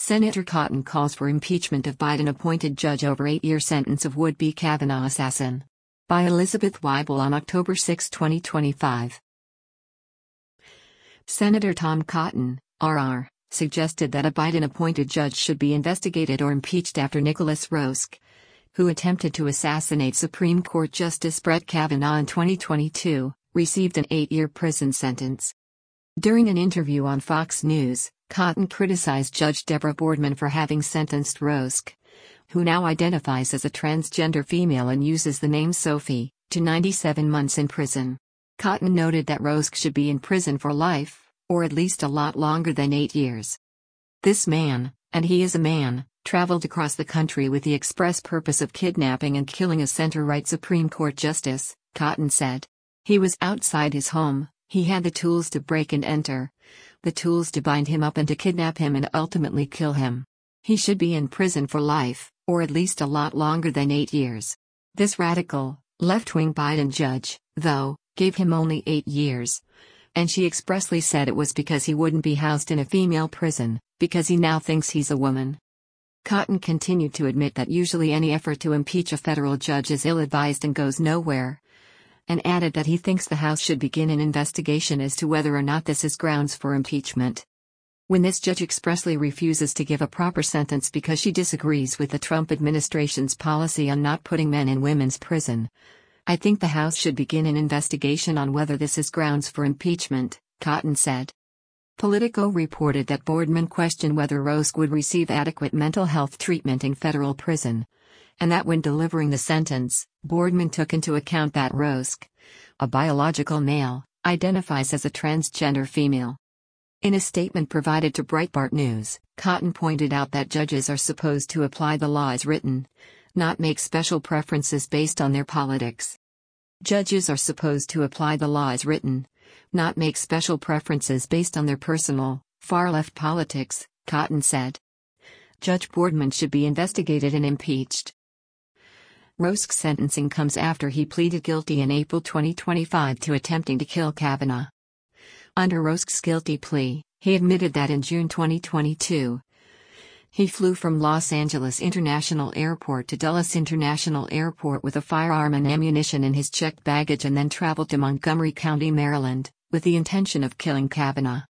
Senator Cotton calls for impeachment of Biden-appointed judge over 8-year sentence of would-be Kavanaugh assassin. By Elizabeth Weibel on October 6, 2025. Senator Tom Cotton, RR, suggested that a Biden-appointed judge should be investigated or impeached after Nicholas Roske, who attempted to assassinate Supreme Court Justice Brett Kavanaugh in 2022, received an 8-year prison sentence. During an interview on Fox News, Cotton criticized Judge Deborah Boardman for having sentenced Roske, who now identifies as a transgender female and uses the name Sophie, to 97 months in prison. Cotton noted that Roske should be in prison for life, or at least a lot longer than 8 years. This man, and he is a man, traveled across the country with the express purpose of kidnapping and killing a center-right Supreme Court justice, Cotton said. He was outside his home, he had the tools to break and enter, the tools to bind him up and to kidnap him and ultimately kill him. He should be in prison for life, or at least a lot longer than 8 years. This radical, left-wing Biden judge, though, gave him only 8 years. And she expressly said it was because he wouldn't be housed in a female prison, because he now thinks he's a woman. Cotton continued to admit that usually any effort to impeach a federal judge is ill-advised and goes nowhere, and added that he thinks the House should begin an investigation as to whether or not this is grounds for impeachment. When this judge expressly refuses to give a proper sentence because she disagrees with the Trump administration's policy on not putting men in women's prison, I think the House should begin an investigation on whether this is grounds for impeachment, Cotton said. Politico reported that Boardman questioned whether Roske would receive adequate mental health treatment in federal prison, and that when delivering the sentence, Boardman took into account that Roske, a biological male, identifies as a transgender female. In a statement provided to Breitbart News, Cotton pointed out that judges are supposed to apply the law as written, not make special preferences based on their politics. Judges are supposed to apply the law as written, not make special preferences based on their personal, far-left politics, Cotton said. Judge Boardman should be investigated and impeached. Roske's sentencing comes after he pleaded guilty in April 2025 to attempting to kill Kavanaugh. Under Roske's guilty plea, he admitted that in June 2022, he flew from Los Angeles International Airport to Dulles International Airport with a firearm and ammunition in his checked baggage and then traveled to Montgomery County, Maryland, with the intention of killing Kavanaugh.